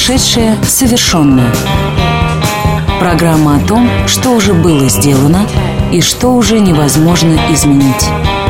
Прошедшее совершенное. Программа о том, что уже было сделано и что уже невозможно изменить.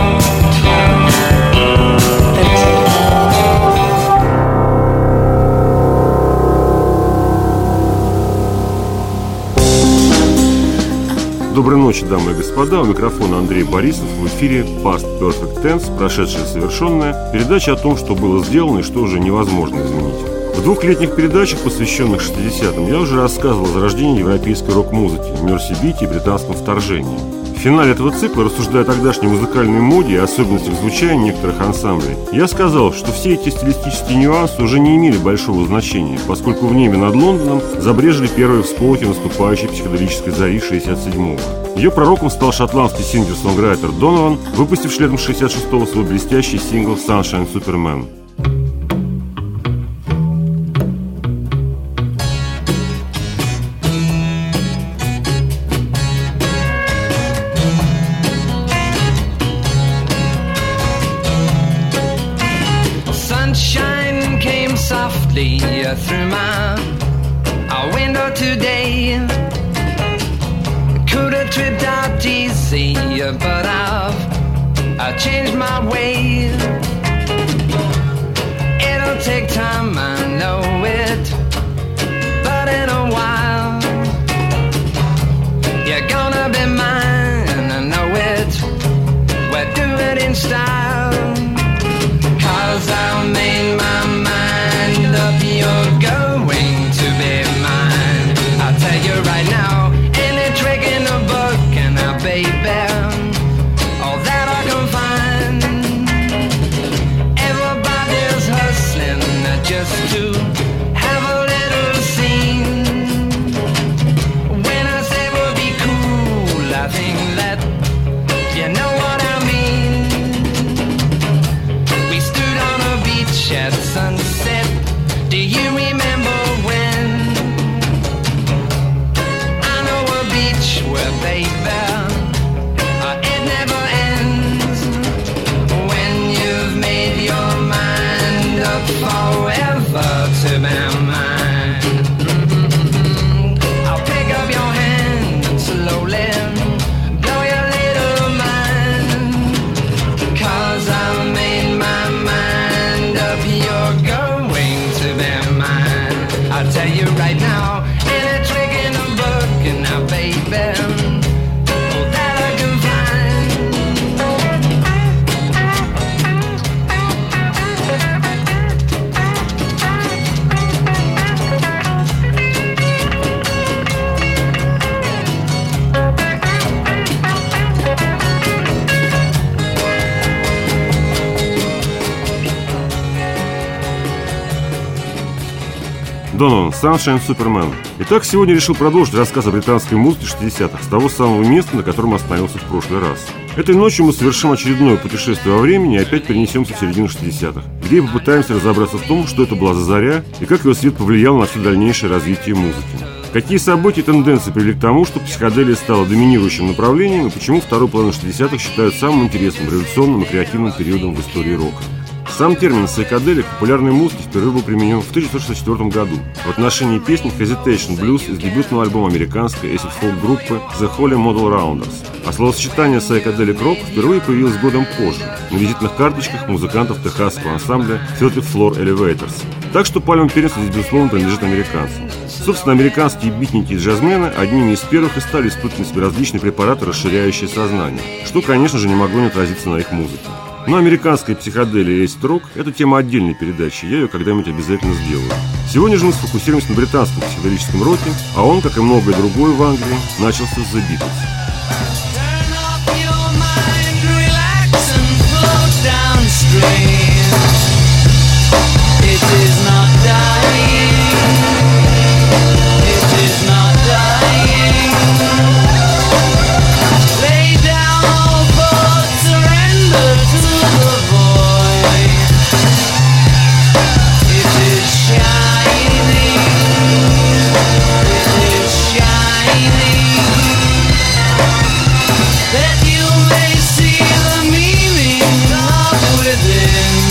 Доброй ночи, дамы и господа. У микрофона Андрей Борисов. В эфире Past Perfect Tense, прошедшее совершенное. Передача о том, что было сделано и что уже невозможно изменить. В двухлетних передачах, посвященных 60-м, я уже рассказывал о зарождении европейской рок-музыки, Мерси-бите и британском вторжении. В финале этого цикла, рассуждая о тогдашней музыкальной моде и особенностях звучания некоторых ансамблей, я сказал, что все эти стилистические нюансы уже не имели большого значения, поскольку в небе над Лондоном забрежили первые всполохи наступающей психоделической зари 67-го. Ее пророком стал шотландский сингер-сонграйтер Донован, выпустивший летом 66-го свой блестящий сингл «Sunshine Superman». Sunshine came softly through my window today. Could have tripped out easy, but I've changed my way. It'll take time, I know it, but in a while you're gonna be mine, I know it. We'll do it in style. 'Cause I made my mind up, you're going to be mine. I'll tell you right now, any trick in the book, and now, baby, all that I can find. Everybody's hustling just to have a little scene. When I say we'll be cool, I think that you know what I mean. At sunset, do you remember when? I know a beach where, baby, it never ends. When you've made your mind up forever to be mine, I'll pick up your hand and slowly blow your little mind. 'Cause I made my mind up, you're going to be mine. I'll tell you right now, any trick in the book, and now, baby, all that I can find. Донован, Sunshine Superman. Итак, сегодня решил продолжить рассказ о британской музыке 60-х с того самого места, на котором остановился в прошлый раз. Этой ночью мы совершим очередное путешествие во времени и опять перенесемся в середину 60-х, где и попытаемся разобраться в том, что это была за заря и как ее свет повлиял на все дальнейшее развитие музыки. Какие события и тенденции привели к тому, что психоделия стала доминирующим направлением и почему вторую половину 60-х считают самым интересным, революционным и креативным периодом в истории рока. Сам термин «сайкаделик» в популярной музыке впервые был применен в 1964 году в отношении песни «Hesitation Blues» из дебютного альбома американской эсид-фолк-группы The Holy Model Rounders. А словосочетание «сайкаделик рок» впервые появилось годом позже на визитных карточках музыкантов техасского ансамбля 30 Floor Elevators. Так что пальма первенства здесь, безусловно, принадлежит американцам. Собственно, американские битники и джазмены одними из первых и стали испытывать на себе различные препараты, расширяющие сознание, что, конечно же, не могло не отразиться на их музыке. Но американская психоделия и эйсид-рок – это тема отдельной передачи, я ее когда-нибудь обязательно сделаю. Сегодня же мы сфокусируемся на британском психоделическом роке, а он, как и многое другое в Англии, начался с The Beatles. That you may see the meaning of within.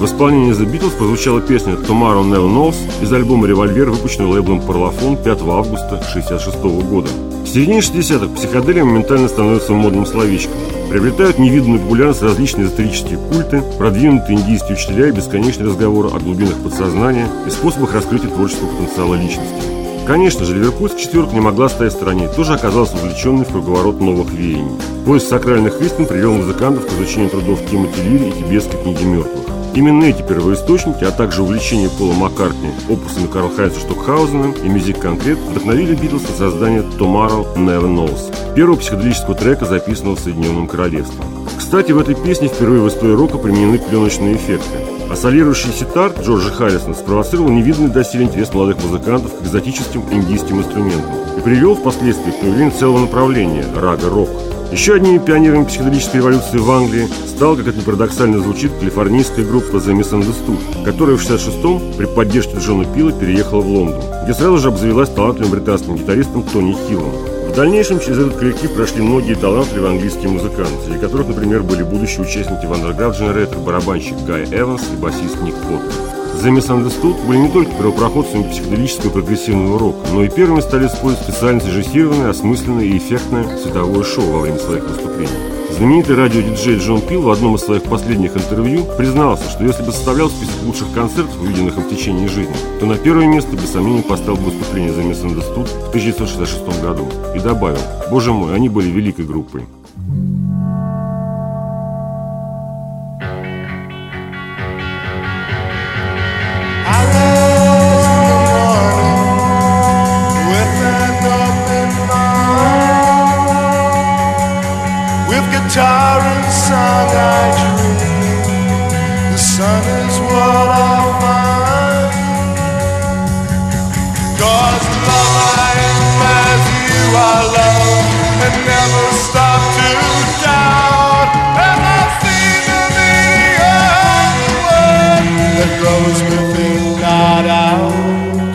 В исполнении The Beatles прозвучала песня «Tomorrow Never Knows» из альбома «Револьвер», выпущенного лейблом Parlophone 5 августа 1966 года. В середине 60-х психоделия моментально становится модным словечком. Приобретают невиданную популярность различные эзотерические культы, продвинутые индийские учителя и бесконечные разговоры о глубинах подсознания и способах раскрытия творческого потенциала личности. Конечно же, ливерпульская четверка не могла стоять в стороне, тоже оказалась увлеченной в круговорот новых веяний. Поиск сакральных истин привел музыкантов к изучению трудов Тимоти Лири и тибетской книги мертвых. Именно эти первоисточники, а также увлечение Пола Маккартни опусами Карл-Хайнца Штокхаузена и Music Concrete вдохновили Битлз на создание «Tomorrow Never Knows», первого психоделического трека, записанного в Соединенном Королевстве. Кстати, в этой песне впервые в истории рока применены пленочные эффекты. А солирующий ситар Джорджа Харрисона спровоцировал невиданный доселе интерес молодых музыкантов к экзотическим индийским инструментам и привел впоследствии к появлению целого направления – рага-рок. Еще одними пионерами психоделической революции в Англии стала, как это ни парадоксально звучит, калифорнийская группа The Misunderstood, которая в 1966-м при поддержке Джона Пила переехала в Лондон, где сразу же обзавелась талантливым британским гитаристом Тони Хиллом. В дальнейшем через этот коллектив прошли многие талантливые английские музыканты, среди которых, например, были будущие участники Underground Generator, барабанщик Гай Эванс и басист Ник Поттер. The Misunderstood были не только первопроходцами психоделического прогрессивного рока, но и первыми стали использовать специально срежиссированное, осмысленное и эффектное световое шоу во время своих выступлений. Знаменитый радиодиджей Джон Пил в одном из своих последних интервью признался, что если бы составлял список лучших концертов, увиденных им в течение жизни, то на первое место без сомнения поставил бы выступление The Misunderstood в 1966 году. И добавил: «Боже мой, они были великой группой». Guitar and song I dream, the sun is what I find. 'Cause love I am as you are love, and never stop to doubt. And I've seen the word that grows within, not out.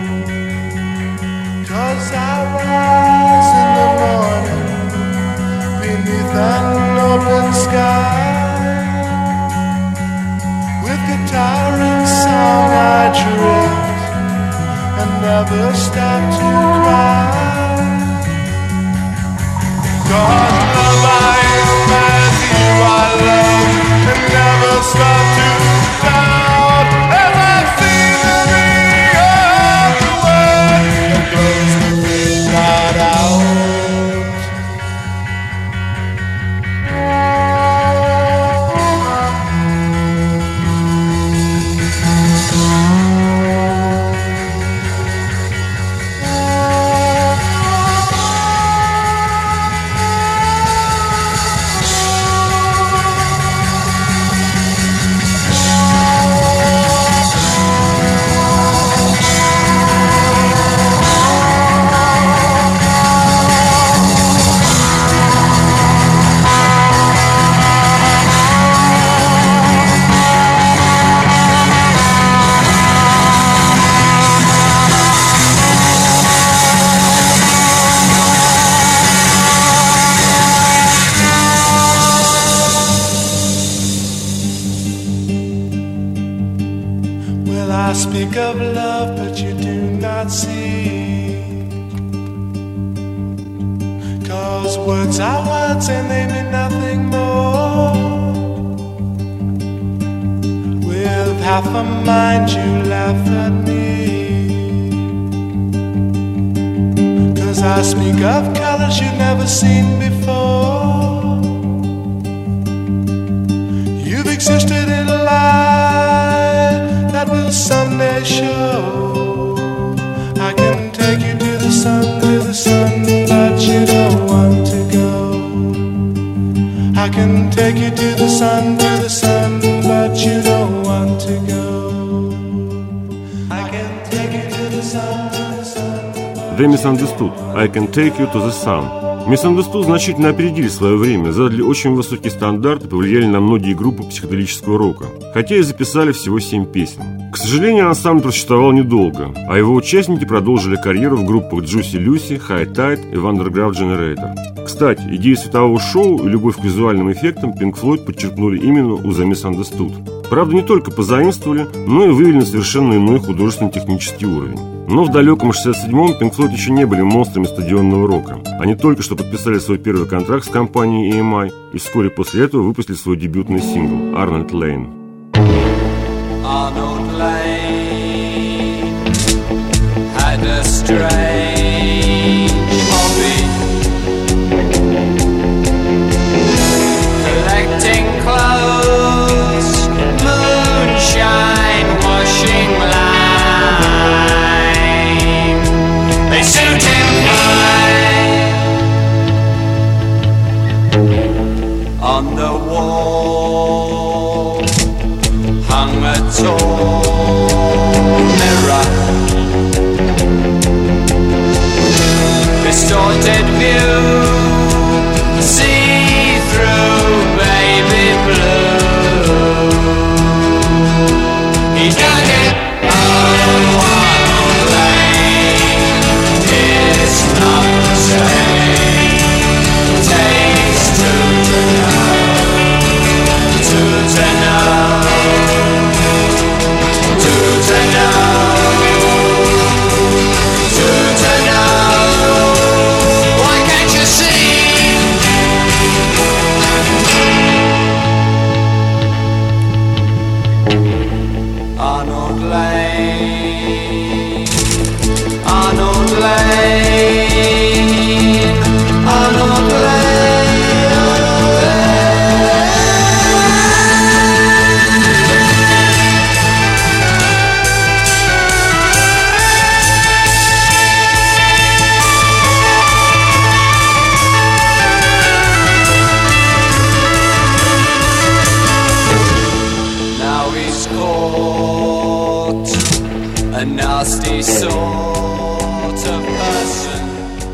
'Cause I rise in the morning beneath an open sky, with guitar and song I drift and never stop to cry. 'Cause love I am as you are love, and never stop to doubt. And I've seen the word that grows within, not out. I speak of love, but you do not see. 'Cause words are words and they mean nothing more. With half a mind you laugh at me. 'Cause I speak of colors you've never seen before. You've existed in a life that will someday show. I can take you to the sun, but you don't want to go. I can take you to the sun, but you don't want to go. I can take you to the sun, The Misunderstood. I can take you to the sun. Misunderstood значительно опередили свое время, задали очень высокий стандарт и повлияли на многие группы психоделического рока, хотя и записали всего 7 песен. К сожалению, ансамбль просуществовал недолго, а его участники продолжили карьеру в группах Juicy Lucy, High Tide и Underground Generator. Кстати, идею светового шоу и любовь к визуальным эффектам Pink Floyd подчеркнули именно у The Misunderstood. Правда, не только позаимствовали, но и вывели на совершенно иной художественно-технический уровень. Но в далеком 67-м Pink Floyd еще не были монстрами стадионного рока. Они только что подписали свой первый контракт с компанией EMI и вскоре после этого выпустили свой дебютный сингл «Arnold Lane». Arnold Lane had a strange hobby, collecting clothes, moonshine, washing line. They suit him fine. On the wall hung a tall mirror, distorted view, see-through baby blue. He dug it on one lane. It's not the same. Takes two to know. Two to know. Two to know. Why can't you see? Arnold Lane, Arnold Lane, Arnold Lane, Arnold Now he's caught, a nasty sort of person.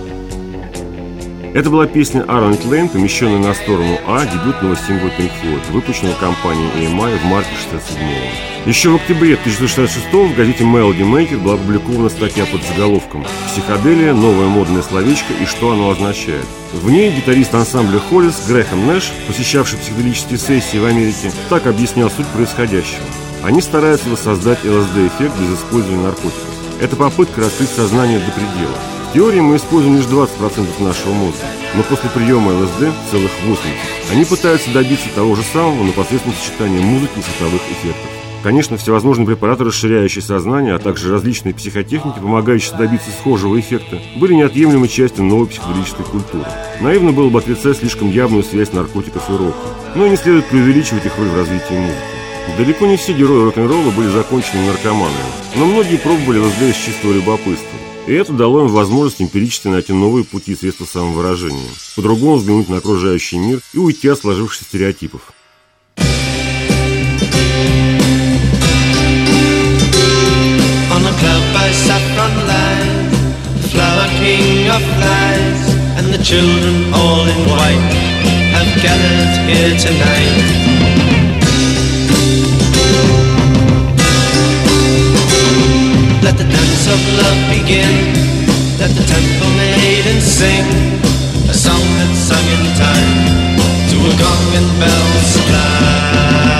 Это была песня «Arnold Lane», помещенная на сторону А дебютного сингла Pink Floyd, выпущенного компанией EMI в марте 1967-го. Еще в октябре 1966-го в газете Melody Maker была опубликована статья под заголовком «Психоделия. Новое модное словечко и что оно означает». В ней гитарист ансамбля Hollis Грэхэм Нэш, посещавший психоделические сессии в Америке, так объяснял суть происходящего. Они стараются воссоздать ЛСД-эффект без использования наркотиков. Это попытка раскрыть сознание до предела. В теории мы используем лишь 20% нашего мозга, но после приема ЛСД целых 80%. Они пытаются добиться того же самого, но посредством сочетания музыки и световых эффектов. Конечно, всевозможные препараты, расширяющие сознание, а также различные психотехники, помогающие добиться схожего эффекта, были неотъемлемой частью новой психоделической культуры. Наивно было бы отрицать слишком явную связь наркотиков и рока, но и не следует преувеличивать их роль в развитии музыки. Далеко не все герои рок-н-ролла были законченными наркоманами, но многие пробовали ЛСД из чистого любопытства. И это дало им возможность эмпирически найти новые пути и средства самовыражения, по-другому взглянуть на окружающий мир и уйти от сложившихся стереотипов. On a cloud by saffron light, the flower king of flies, and the children all in white have gathered here tonight. Let the dance of love begin, let the temple maidens sing a song that's sung in time to a gong and bell supply.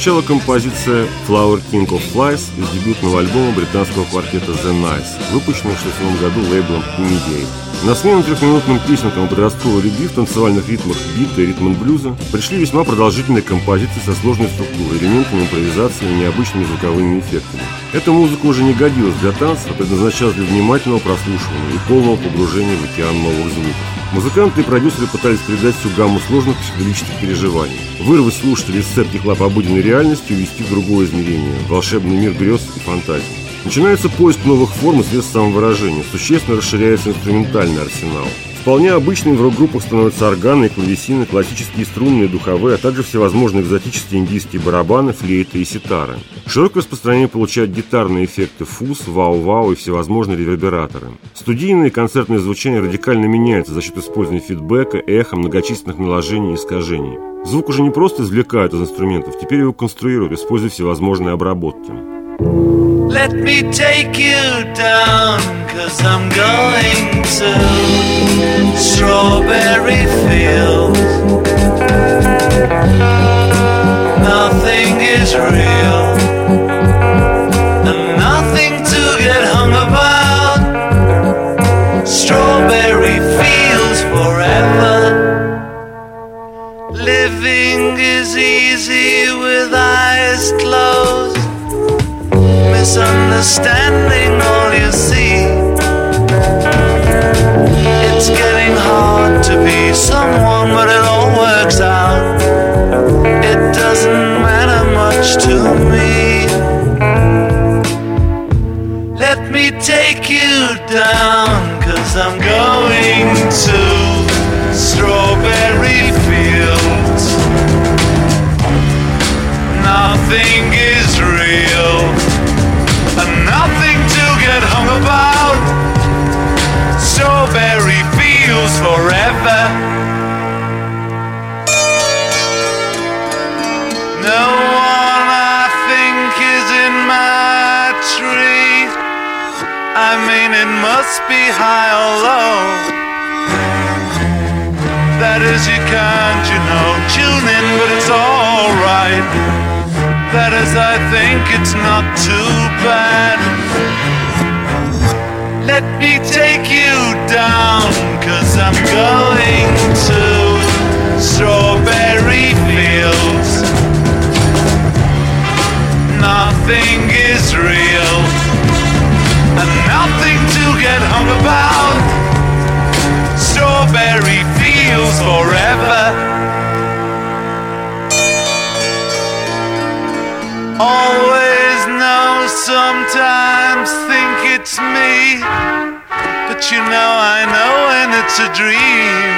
прозвучала композиция «Flower King of Flies» из дебютного альбома британского квартета The Nice, выпущенного в 1967 году лейблом Mediate. На смену трехминутным песенкам и подростковой любви в танцевальных ритмах бита и ритм-н-блюза пришли весьма продолжительные композиции со сложной структурой, элементами импровизации и необычными звуковыми эффектами. Эта музыка уже не годилась для танца, а предназначалась для внимательного прослушивания и полного погружения в океан новых звуков. Музыканты и продюсеры пытались передать всю гамму сложных психоделических переживаний, вырвать слушателей из цепких лап обыденной реальности и увести в другое измерение, в волшебный мир грез и фантазий. Начинается поиск новых форм и средств самовыражения, существенно расширяется инструментальный арсенал. Вполне обычными в рок-группах становятся органы и клавесины, классические струнные, духовые, а также всевозможные экзотические индийские барабаны, флейты и ситары. Широкое распространение получают гитарные эффекты фуз, вау-вау и всевозможные ревербераторы. Студийное и концертное звучание радикально меняется за счет использования фидбэка, эха, многочисленных наложений и искажений. Звук уже не просто извлекают из инструментов, теперь его конструируют, используя всевозможные обработки. Let me take you down, 'cause I'm going to strawberry fields. Nothing is real, and nothing to get hung about. Strawberry fields forever. Living is easy with eyes closed. Misunderstanding all you see. It's getting hard to be someone, but it all works out. It doesn't matter much to me. Let me take you down, 'cause I'm going to strawberry fields. Nothing is real, and nothing to get hung about. Strawberry fields forever. No one I think is in my tree. I mean, it must be high or low. That is, you can't, tune in, but it's alright. That is, I think it's not too bad. Let me take you down, 'cause I'm going to strawberry fields. Nothing is real, and nothing to get hung about. Strawberry fields forever. Always know, sometimes think it's me, but I know when it's a dream.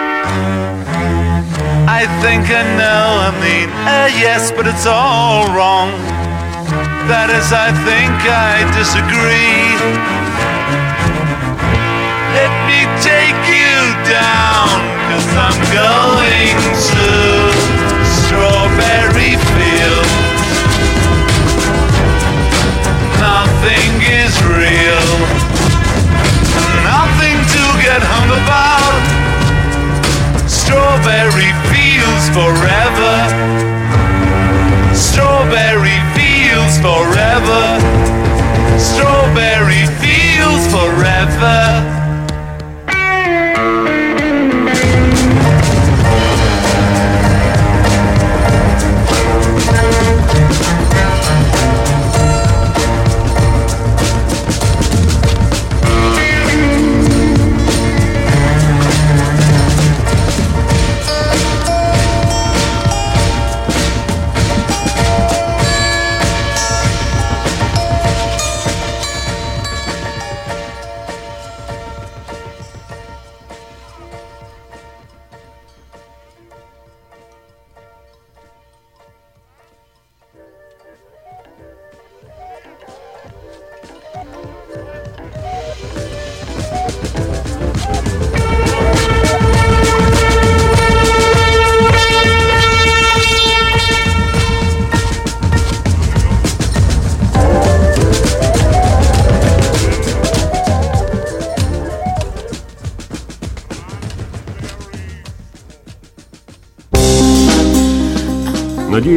I think I know, yes, but it's all wrong. That is, I think I disagree. Let me take you down, 'cause I'm going to strawberry fields. Nothing is real, nothing to get hung about. Strawberry fields forever. Strawberry fields forever. Strawberry fields forever.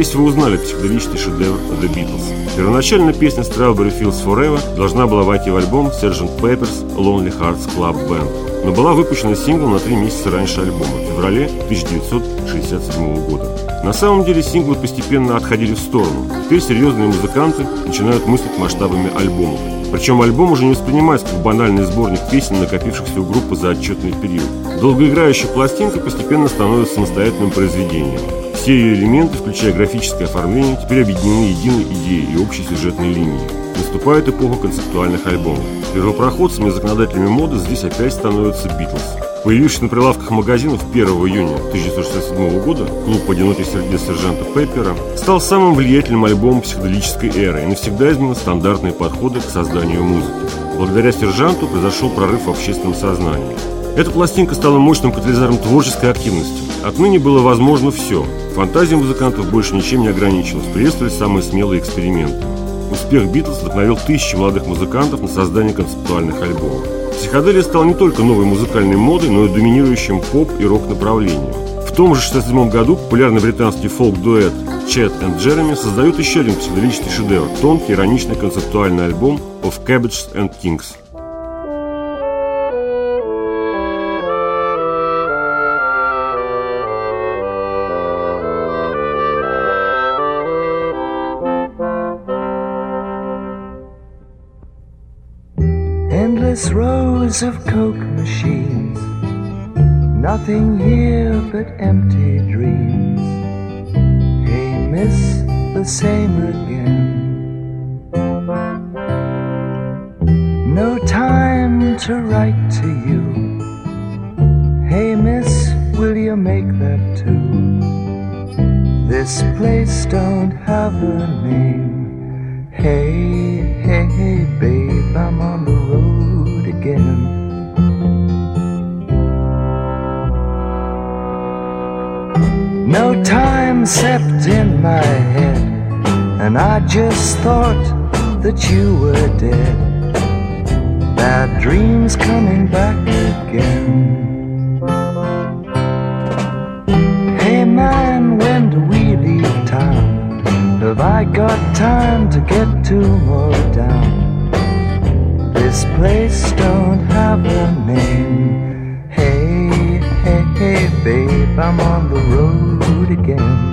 Надеюсь, вы узнали психоделический шедевр The Beatles. Первоначально песня Strawberry Fields Forever должна была войти в альбом Sgt. Pepper's Lonely Hearts Club Band, но была выпущена синглом на 3 месяца раньше альбома, в феврале 1967 года. На самом деле синглы постепенно отходили в сторону. Теперь серьезные музыканты начинают мыслить масштабами альбомов. Причем альбом уже не воспринимается как банальный сборник песен, накопившихся у группы за отчетный период. Долгоиграющая пластинка постепенно становится самостоятельным произведением. Все ее элементы, включая графическое оформление, теперь объединены единой идеей и общей сюжетной линией. Наступает эпоха концептуальных альбомов. Первопроходцами и законодателями моды здесь опять становятся Битлз. Появившись на прилавках магазинов 1 июня 1967 года, клуб «Одиноких сердец сержанта Пеппера» стал самым влиятельным альбомом психоделической эры и навсегда изменил стандартные подходы к созданию музыки. Благодаря «Сержанту» произошел прорыв в общественном сознании. Эта пластинка стала мощным катализатором творческой активности. Отныне было возможно все. Фантазия музыкантов больше ничем не ограничилась, приветствовали самые смелые эксперименты. Успех Битлз вдохновил тысячи молодых музыкантов на создание концептуальных альбомов. Психоделия стала не только новой музыкальной модой, но и доминирующим поп- и рок-направлением. В том же 1967 году популярный британский фолк-дуэт Chet and Jeremy создают еще один психоделический шедевр – тонкий, ироничный концептуальный альбом Of Cabbage and Kings. Endless rows of Coke machines, nothing here but empty dreams. Hey, miss, the same again. No time to write to you. Hey, miss, will you make that too? This place don't have a name. Hey, hey, hey, babe, I'm on the road again. No time slept in my head, and I just thought that you were dead. Bad dreams coming back again. Hey man, when do we leave town? Have I got time to get to Motown? This place don't have a name. Hey, hey, hey, babe, I'm on the road again.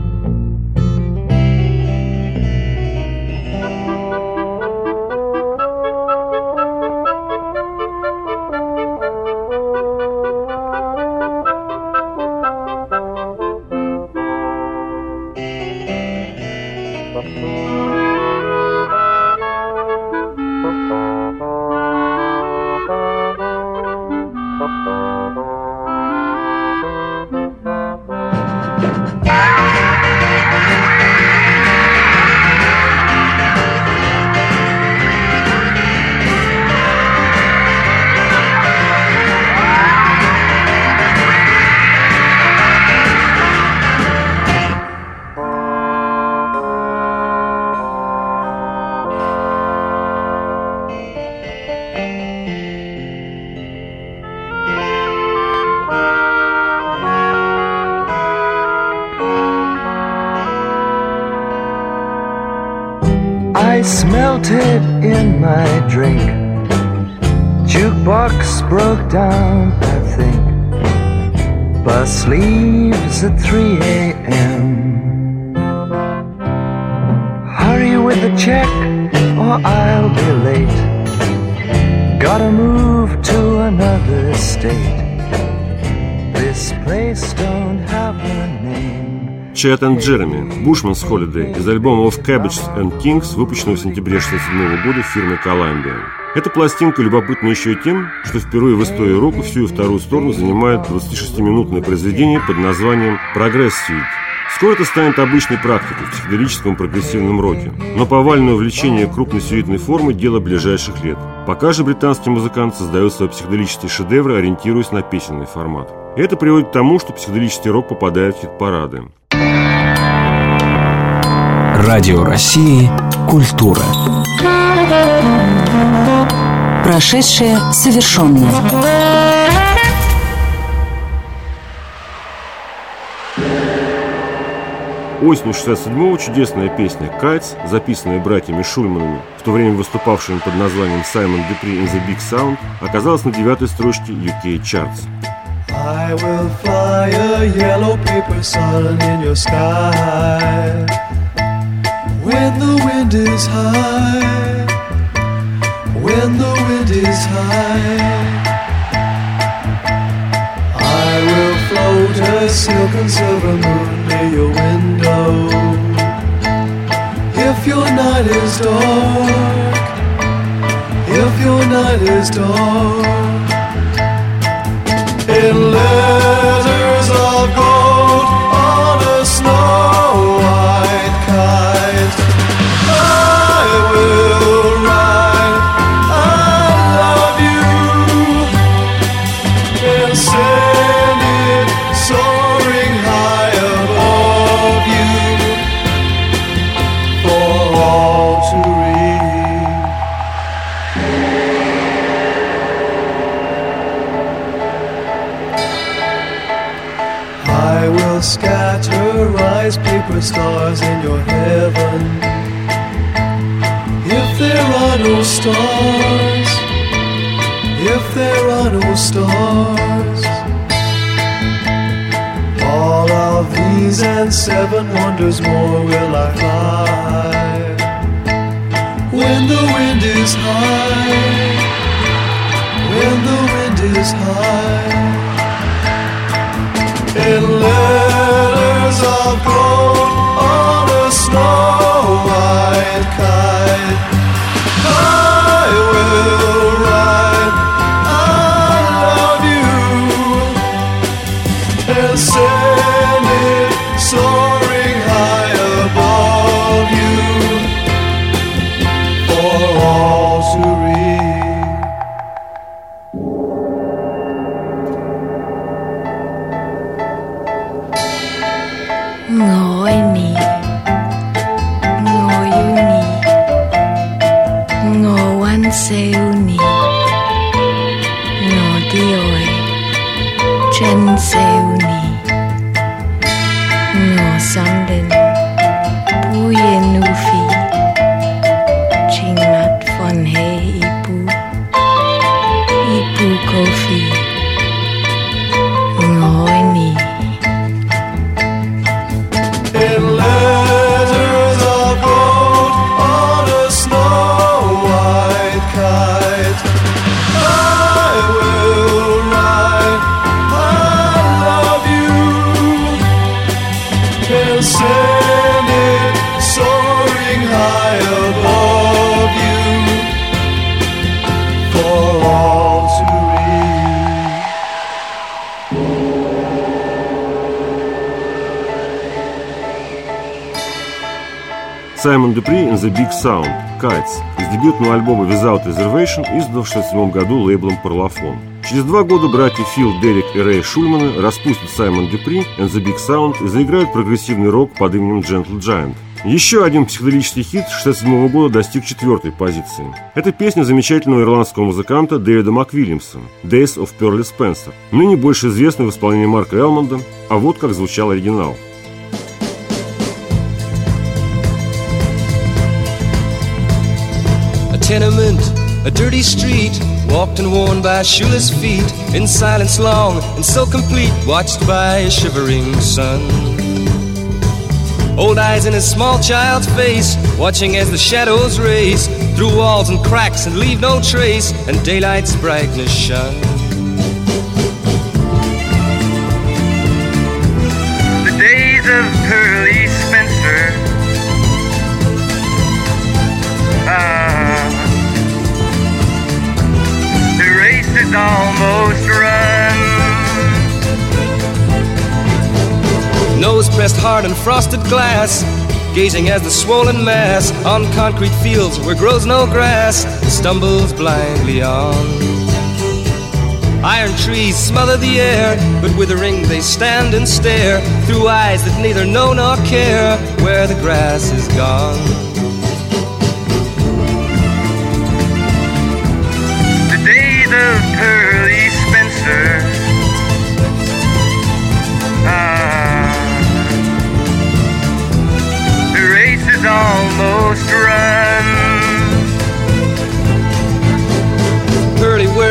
I smelt it in my drink. Jukebox broke down, I think. Bus leaves at 3 a.m. Hurry with the check or I'll be late. Gotta move to another state. This place don't have a name. Chet and Jeremy, Bushman's Holiday из альбома Of Cabbage and Kings, выпущенного в сентябре 1967 года в фирме Columbia. Эта пластинка любопытна еще и тем, что впервые в истории рока всю вторую сторону занимает 26-минутное произведение под названием «Progress Suite». Скоро это станет обычной практикой в психоделическом прогрессивном роке, но повальное увлечение крупной сюитной формы – дело ближайших лет. Пока же британский музыкант создает свои психоделические шедевры, ориентируясь на песенный формат. И это приводит к тому, что психоделический рок попадает в хит-парады. Радио России «Культура». Прошедшее совершенно. Осенью 67-го чудесная песня «Kites», записанная братьями Шульманами, в то время выступавшими под названием «Simon Dupree and the Big Sound», оказалась на 9-й строчке UK Charts. I will fly a yellow paper sun in your sky when the wind is high, when the wind is high. I will float a silk and silver moon near your window. If your night is dark, if your night is dark, in letters of gold on a snow-white kite, I will write I love you and send it soaring high above you for all to read. I will scatter rice paper stars in your heaven. If there are no stars, if there are no stars, all of these and 7 wonders more will I fly. When the wind is high, when the wind is high, in letters of gold on a snow-white kite, I will write I love you and send it soaring high above you for all to read. Ngồi nì, ngồi yêu nì, ngồi quan sêu nì, ngồi tioi, chân sêu nì, ngồi song đền, bùi nu phi, chinh nát von he ipu kofi, ngồi nì. In letters of gold on a snow-white kite, I will write I love you and send it soaring high above you for all to read. Simon Dupree and the Big Sound «Kites» из дебютного альбома Without Reservation, изданного в 1967 году лейблом Parlophone. Через 2 года братья Фил, Дерек и Рэй Шульманы распустят Simon Dupree and the Big Sound и заиграют прогрессивный рок под именем Gentle Giant. Еще один психоделический хит 1967 года достиг 4-й позиции. Это песня замечательного ирландского музыканта Дэвида МакВильямса «Days of Pearly Spencer», ныне больше известный в исполнении Марка Элмонда, а вот как звучал оригинал. Tenement, a dirty street, walked and worn by shoeless feet, in silence long and so complete, watched by a shivering sun. Old eyes in a small child's face, watching as the shadows race through walls and cracks and leave no trace, and daylight's brightness shone. The days of Pearly Spencer, the race is almost run. Nose pressed hard on frosted glass, gazing as the swollen mass on concrete fields where grows no grass stumbles blindly on. Iron trees smother the air, but withering they stand and stare through eyes that neither know nor care where the grass is gone. The days of Pearly Spencer,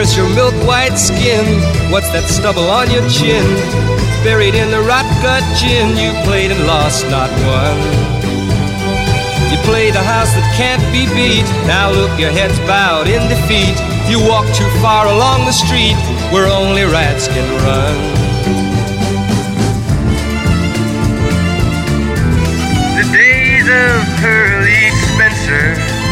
Where's your milk white skin? What's that stubble on your chin? Buried in the rot gut gin, you played and lost, not won. You played a house that can't be beat. Now look, your head's bowed in defeat. You walk too far along the street where only rats can run. The days of Pearly Spencer,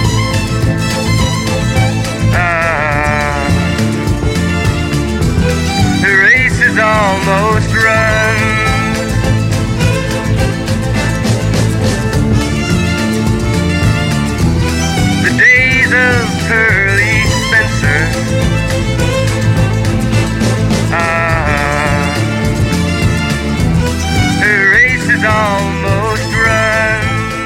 the race is almost run. The days of Pearly Spencer, the race is almost run.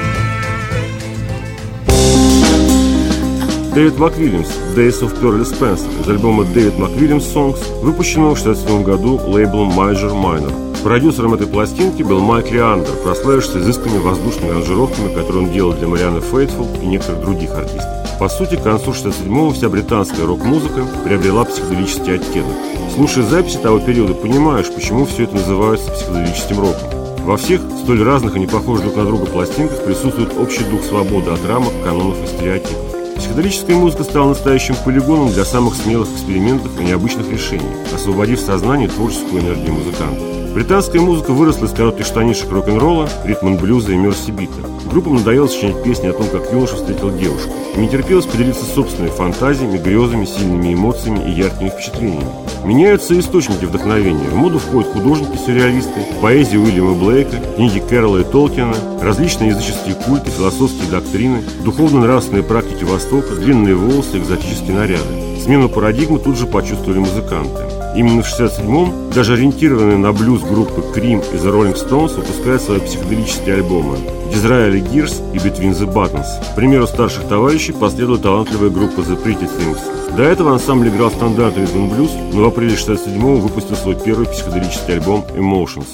Дэвид МакВильямс «Days of Pearly Spencer» из альбома «Дэвид МакВильямс Songs», выпущенного в 1967 году лейблом Major Minor. Продюсером этой пластинки был Майк Леандер, прославившийся изысканными воздушными аранжировками, которые он делал для Марианы Фейтфул и некоторых других артистов. По сути, к концу 1967-го вся британская рок-музыка приобрела психоделический оттенок. Слушая записи того периода, понимаешь, почему все это называется психоделическим роком. Во всех столь разных и не похожих друг на друга пластинках присутствует общий дух свободы от рамок, канонов и стереотипов. Психоделическая музыка стала настоящим полигоном для самых смелых экспериментов и необычных решений, освободив сознание и творческую энергию музыкантов. Британская музыка выросла из коротких штанишек рок-н-ролла, ритм-н-блюза и мерси-бита. Группам надоело сочинять песни о том, как юноша встретил девушку. И не терпелось поделиться собственными фантазиями, грезами, сильными эмоциями и яркими впечатлениями. Меняются источники вдохновения. В моду входят художники-сюрреалисты, поэзия Уильяма Блейка, книги Кэрролла и Толкиена, различные языческие культы, философские доктрины, духовно-нравственные практики Востока, длинные волосы, экзотические наряды. Смену парадигмы тут же почувствовали музыканты. Именно в 1967-м даже ориентированные на блюз группы Cream и The Rolling Stones выпускают свои психоделические альбомы Disraeli Gears и Between the Buttons. К примеру старших товарищей последовала талантливая группа The Pretty Things. До этого ансамбль играл стандарт ритм-н-блюз, но в апреле 1967-го выпустил свой первый психоделический альбом Emotions.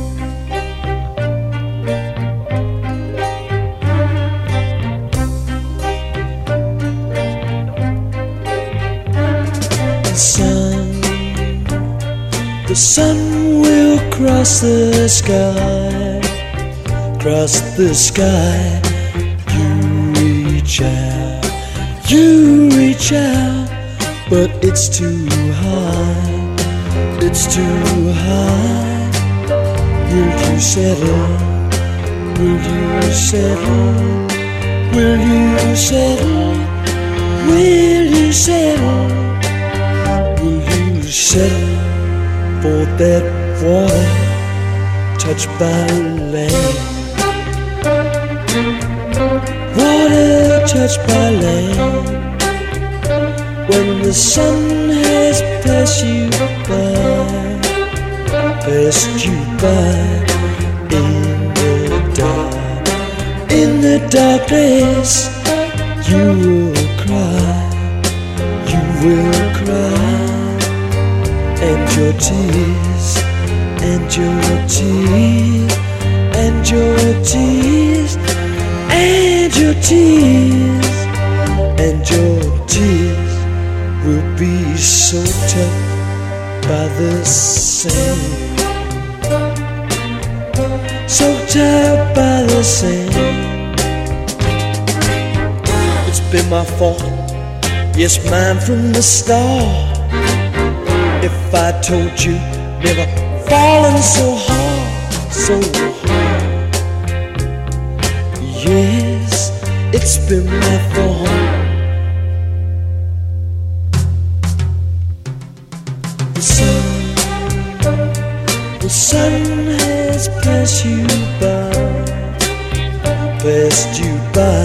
The sun will cross the sky, cross the sky. You reach out, but it's too high, it's too high. Will you settle? Will you settle? Will you settle? Will you settle? Will you settle for that water touched by land? Water touched by land. When the sun has passed you by, passed you by in the darkness, you will cry, you will cry. And your tears, and your tears, and your tears, and your tears, and your tears will be so tough by the sand, so tough by the sand. It's been my fault, yes, mine from the start. If I told you never fallen so hard, so hard. Yes, it's been my fault. The sun has passed you by, passed you by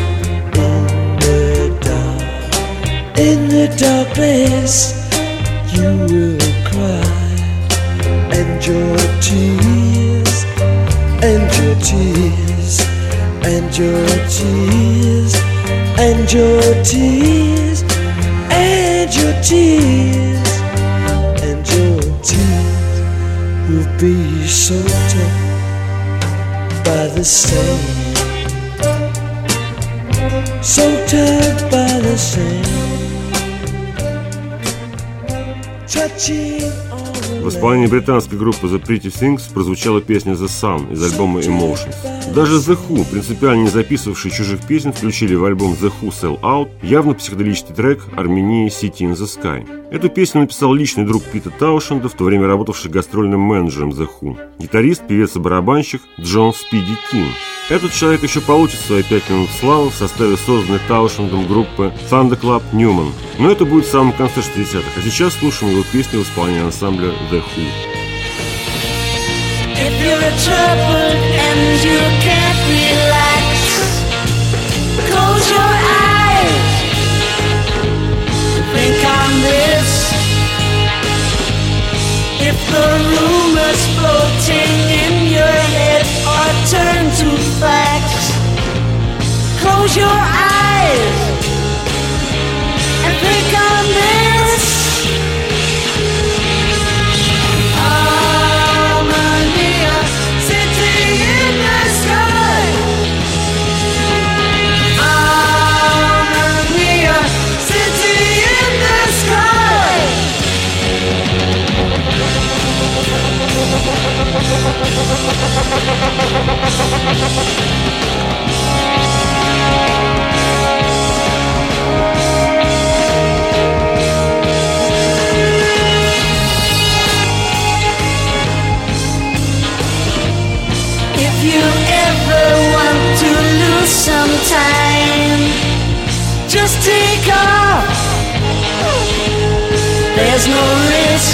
in the darkness. You will cry, and your tears, and your tears, and your tears, and your tears, and your tears, and your tears will be so tough by the sand, so tough by the sand. touching on В исполнении британской группы The Pretty Things прозвучала песня The Sun из альбома Emotions. Даже The Who, принципиально не записывавшие чужих песен, включили в альбом The Who Sell Out явно психоделический трек «Армения City in the Sky». Эту песню написал личный друг Пита Таушенда, в то время работавший гастрольным менеджером The Who, гитарист, певец и барабанщик Джон Спиди Кин. Этот человек еще получит свои 5 минут славы в составе созданной Таушендом группы Thunder Club Newman. Но это будет в самом конце 60-х, а сейчас слушаем его песню в исполнении ансамбля The Who. If you're troubled and you can't relax, close your eyes, think on this. If the rumors floating in your head are turned to facts, close your eyes and think on this. If you ever want to lose some time, just take off. There's no risk.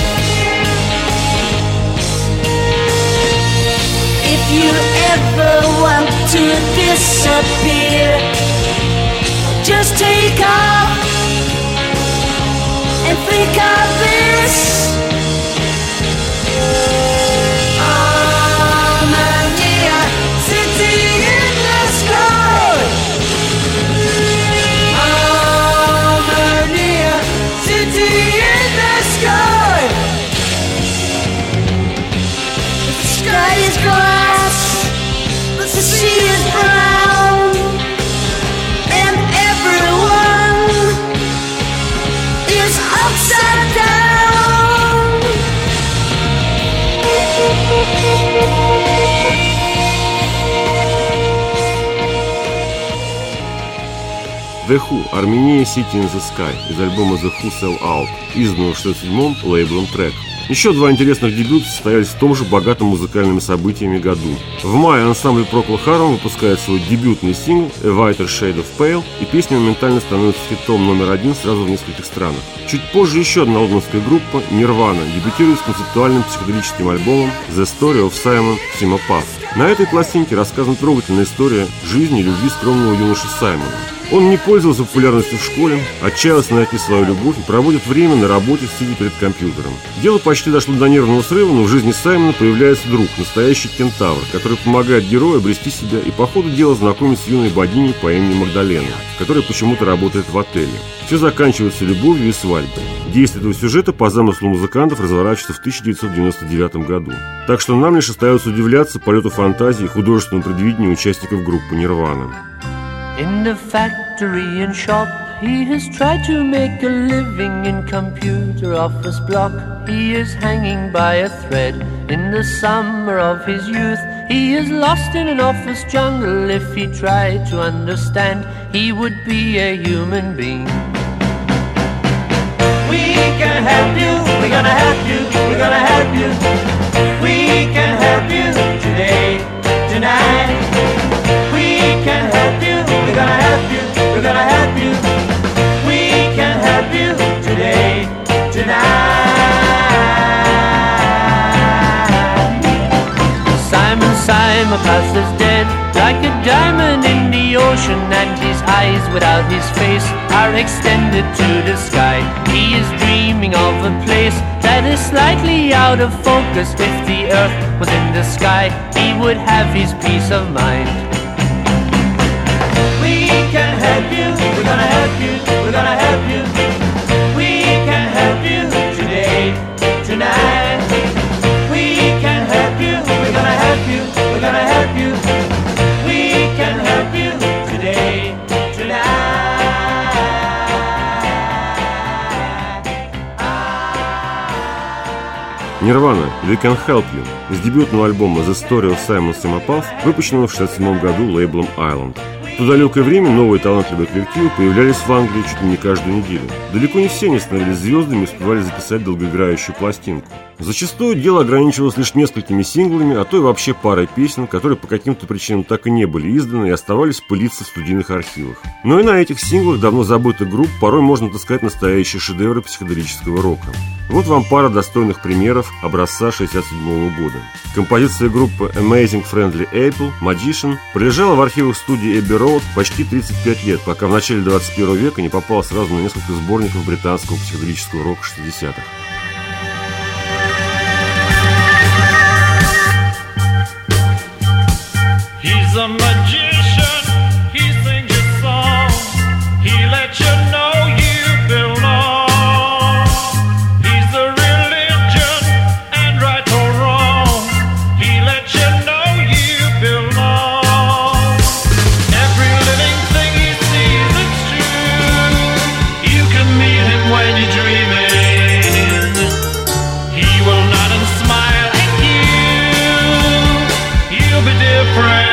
If you ever want to disappear, just take off and think of this. Armenia, city in the sky. Armenia, city in the sky. The sky is glass, the sea is brown, and everyone is upside down. The Who, Armenia City in the Sky из альбома The Who Sell Out, изданного в 67-м лейблом Track. Еще два интересных дебюта состоялись в том же богатом музыкальными событиями году. В мае ансамбль Procol Harum выпускает свой дебютный сингл A Whiter Shade of Pale, и песня моментально становится хитом номер 1 сразу в нескольких странах. Чуть позже еще одна лондонская группа Nirvana дебютирует с концептуальным психоделическим альбомом The Story of Simon Simopath. На этой пластинке рассказана трогательная история жизни и любви скромного юноши Саймона. Он не пользовался популярностью в школе, отчаялся найти свою любовь и проводит время на работе, сидя перед компьютером. Дело почти дошло до нервного срыва, но в жизни Саймона появляется друг, настоящий кентавр, который помогает герою обрести себя и по ходу дела знакомит с юной богиней по имени Магдалена, которая почему-то работает в отеле. Все заканчивается любовью и свадьбой. Действие этого сюжета по замыслу музыкантов разворачивается в 1999 году. Так что нам лишь остается удивляться полету фантазии и художественному предвидению участников группы Nirvana. In the factory and shop, he has tried to make a living in computer office block. He is hanging by a thread in the summer of his youth. He is lost in an office jungle. If he tried to understand, he would be a human being. We can help you, we're gonna help you, we're gonna help you. We can help you today, tonight. We can help you, we're gonna help you, we're gonna help you. We can help you today, tonight. Simon Simopath is dead, like a diamond in the ocean, and his eyes without his face are extended to the sky. He is dreaming of a place that is slightly out of focus. If the earth was in the sky, he would have his peace of mind. We can help you, we're gonna help you, we're gonna help you. We can help you today, tonight. We can help you, we're gonna help you, we're gonna help you. We can help you today, tonight. Nirvana «They Can Help You» из дебютного альбома «The Story of Simon Simapals», выпущенного в 1967 году лейблом Island. В то далекое время новые талантливые коллективы появлялись в Англии чуть ли не каждую неделю. Далеко не все они становились звездами и успевали записать долгоиграющую пластинку. Зачастую дело ограничивалось лишь несколькими синглами, а то и вообще парой песен, которые по каким-то причинам так и не были изданы и оставались пылиться в студийных архивах. Но и на этих синглах давно забытых групп порой можно отыскать настоящие шедевры психоделического рока. Вот вам пара достойных примеров образца 1967 года. Композиция группы Amazing Friendly Apple «Magician» пролежала в архивах студии Abbey Road почти 35 лет, пока в начале 21 века не попала сразу на несколько сборников британского психоделического рока 60-х. He's a magician, he sings your song, he lets you know you belong. He's a religion, and right or wrong, he lets you know you belong. Every living thing he sees, it's true, you can meet him when you're dreaming. He will nod and smile at you, you'll be different.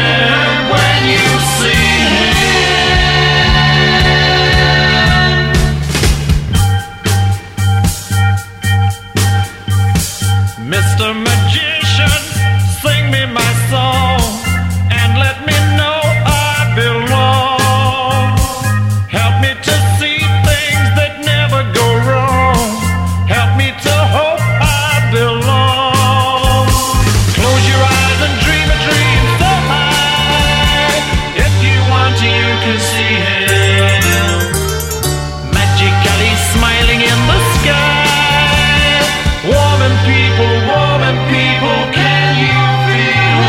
Mr. Magician, sing me my song and let me know I belong. Help me to see things that never go wrong. Help me to hope I belong. Close your eyes and dream a dream so high. If you want to, you can see him magically smiling in the sky. Warming people, can you feel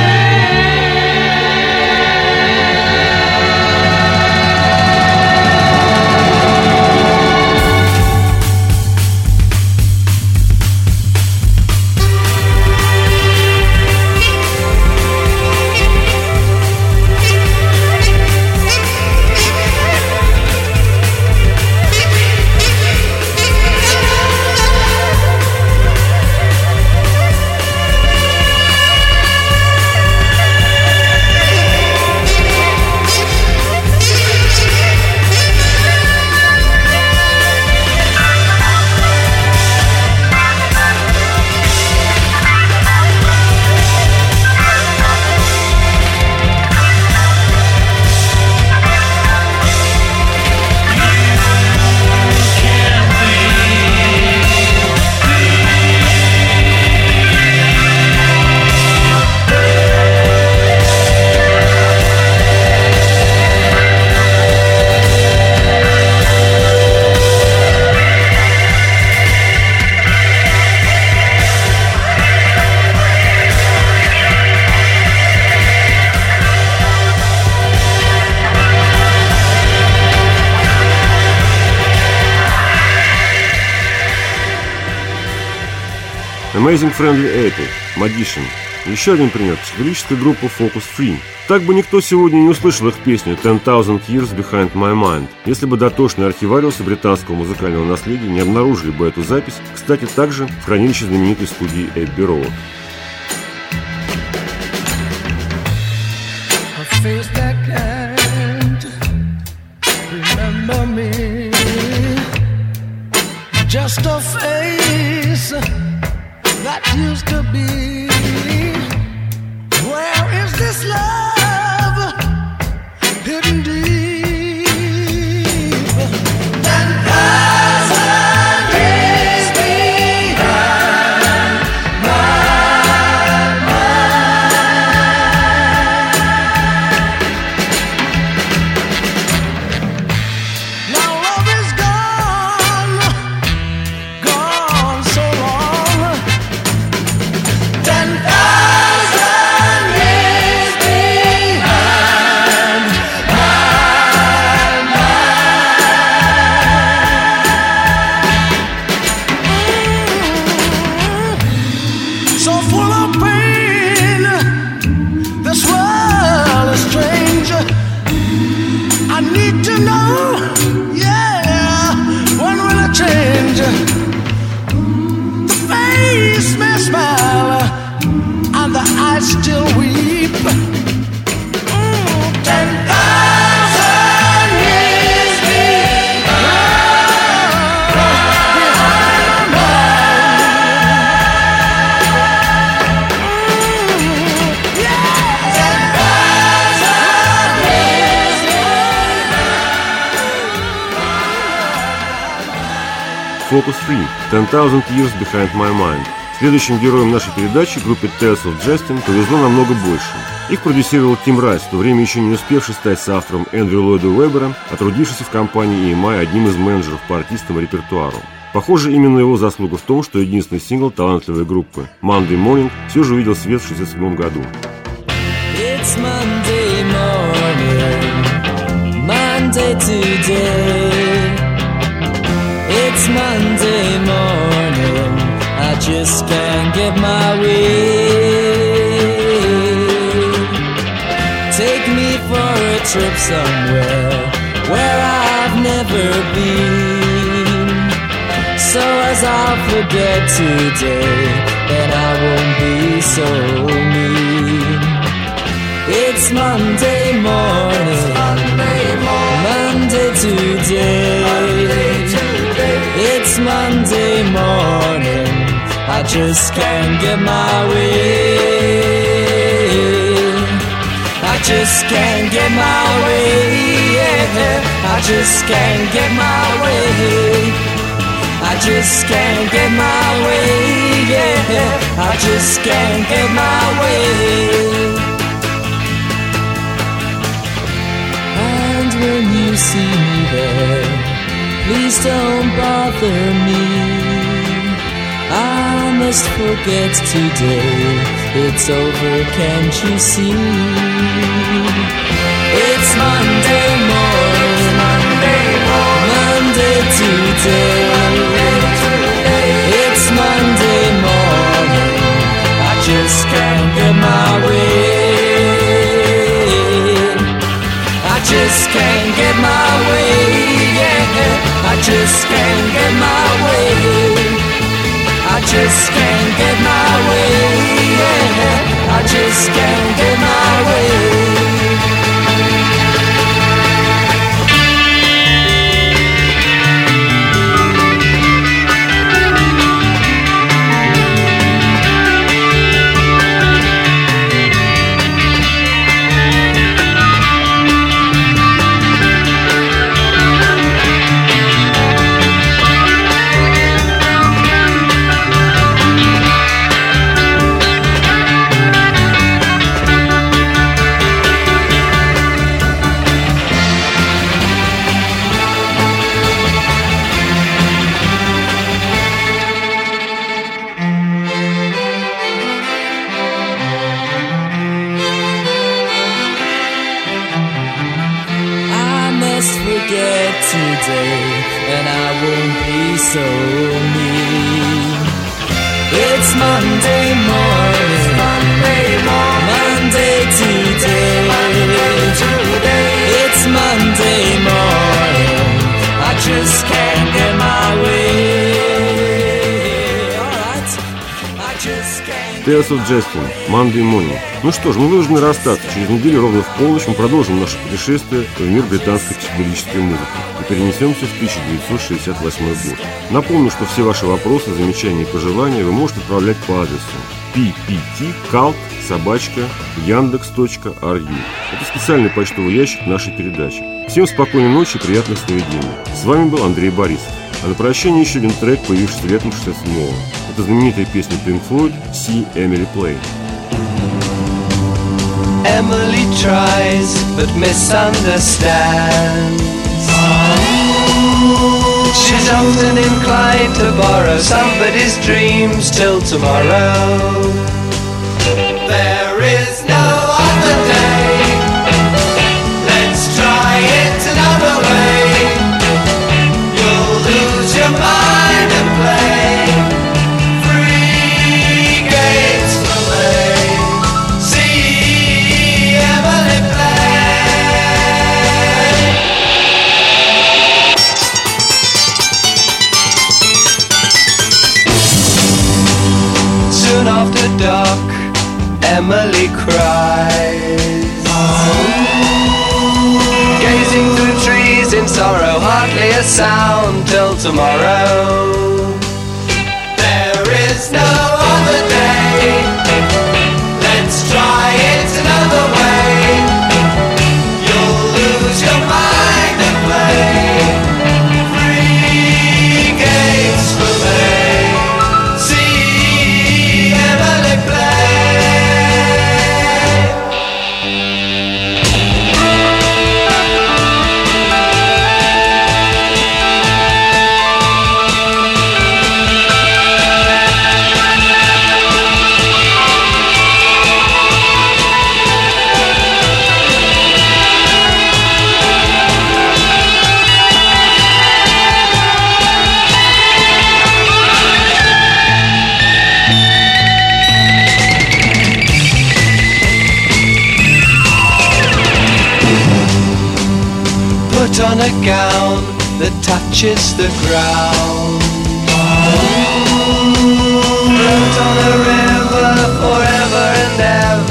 Amazing Friendly Apple, Magician. Еще один пример – психоделическая группа Focus Free. Так бы никто сегодня не услышал их песню «10,000 Years Behind My Mind», если бы дотошные архивариусы британского музыкального наследия не обнаружили бы эту запись, кстати, также в хранилище знаменитой студии Abbey Road. Just a face that used to be. Where is this love hidden deep? 10,000 years behind my mind. Focus 3 – 10,000 Years Behind My Mind. Следующим героем нашей передачи, группе Tales of Justin, повезло намного больше. Их продюсировал Тим Райс, в то время еще не успевший стать соавтором Эндрю Ллойда Уэббера, а трудившийся в компании EMI одним из менеджеров по артистам и репертуару. Похоже, именно его заслуга в том, что единственный сингл талантливой группы Monday Morning все же увидел свет в 1967 году. It's Monday morning, Monday today. It's Monday morning, I just can't get my way. Take me for a trip somewhere where I've never been, so as I'll forget today, and I won't be so mean. It's Monday morning, Monday today. It's Monday morning, I just can't get my way. I just can't get my way, yeah. I just can't get my way. I just can't get my way, yeah. I just can't get my way. And when you see me there, please don't bother me. I must forget today. It's over, can't you see? It's Monday morning, Monday today. It's Monday morning, I just can't get my way. I just can't get my way, yeah. I just can't get my way. I just can't get my way, yeah. I just can't get my way. Today, and I won't be so mean. It's Monday morning, Monday today. It's Monday morning, I just can't get my way. Alright, I just can't. Tales of Justin, Monday Morning. Ну что ж, мы вынуждены расстаться. Через неделю ровно в полночь мы продолжим наше путешествие в мир британской психоделической музыки и перенесемся в 1968 год. Напомню, что все ваши вопросы, замечания и пожелания вы можете отправлять по адресу ppt.cult@yandex.ru. Это специальный почтовый ящик нашей передачи. Всем спокойной ночи и приятных сновидений. С вами был Андрей Борисов. А на прощание еще один трек, появившийся летом 67-го. Это знаменитая песня Pink Floyd «See Emily Play». Emily tries but misunderstands. She's often inclined to borrow somebody's dreams till tomorrow. There is no other day. Let's try it another way. You'll lose your mind and play free games to play. See Emily play. Soon after dark, Emily cries, gazing through trees in sorrow, hardly a sound till tomorrow. There is no other day. Let's try it another way. You'll lose your mind and play free games that touches the ground. Float on a river forever and ever.